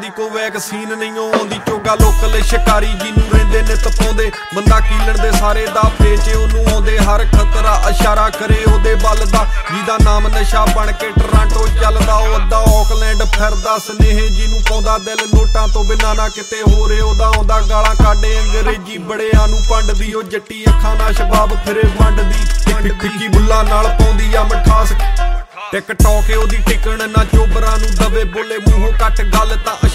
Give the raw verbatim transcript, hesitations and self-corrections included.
ਦੀ ਕੋਈ ਵੈਕਸੀਨ ਨਹੀਂ ਆਉਂਦੀ ਚੋਗਾ ਲੋਕਲ ਸ਼ਿਕਾਰੀ ਜਿਹਨੂੰ ਰਹਿੰਦੇ ਨਿਤ ਪਾਉਂਦੇ ਬੰਦਾ ਕੀਲਣ ਦੇ ਸਾਰੇ ਦਾ ਪੇਚ ਉਹਨੂੰ ਆਉਂਦੇ ਹਰ ਖਤਰਾ ਇਸ਼ਾਰਾ ਕਰੇ ਉਹਦੇ ਬਲ ਦਾ ਜਿਹਦਾ ਨਾਮ ਨਸ਼ਾ ਬਣ ਕੇ ਟਰਾਂਟੋ ਚੱਲਦਾ ਉਹ ਅੱਧਾ ਆਕਲੈਂਡ ਫਿਰਦਾ ਸਨੇਹ ਜਿਹਨੂੰ ਪਾਉਂਦਾ ਦਿਲ ਨੋਟਾਂ ਤੋਂ ਬਿਨਾਂ ਨਾ ਕਿਤੇ ਹੋ ਰੇ ਉਹਦਾ ਆਉਂਦਾ ਗਾਲਾਂ ਕਾਢੇ ਅੰਗਰੇਜ਼ੀ ਬੜਿਆਂ ਨੂੰ ਪੰਡਦੀ ਉਹ ਜੱਟੀ ਅੱਖਾਂ ਨਾਲ ਸ਼ਬਾਬ ਫਿਰੇ ਵੰਡਦੀ ਟਿੱਕੀ ਬੁੱਲਾ ਨਾਲ ਪਾਉਂਦੀ ਆ ਮਠਾਸ ਟਿਕ ਟੋਕ ਉਹਦੀ ਟਿਕਣ ਨਾ ਚੋਬਰਾਂ ਨੂੰ ਦਵੇ ਬੋਲੇ ਮੂੰਹੋਂ ਕੱਟ ਗੱਲ ਤਾਂ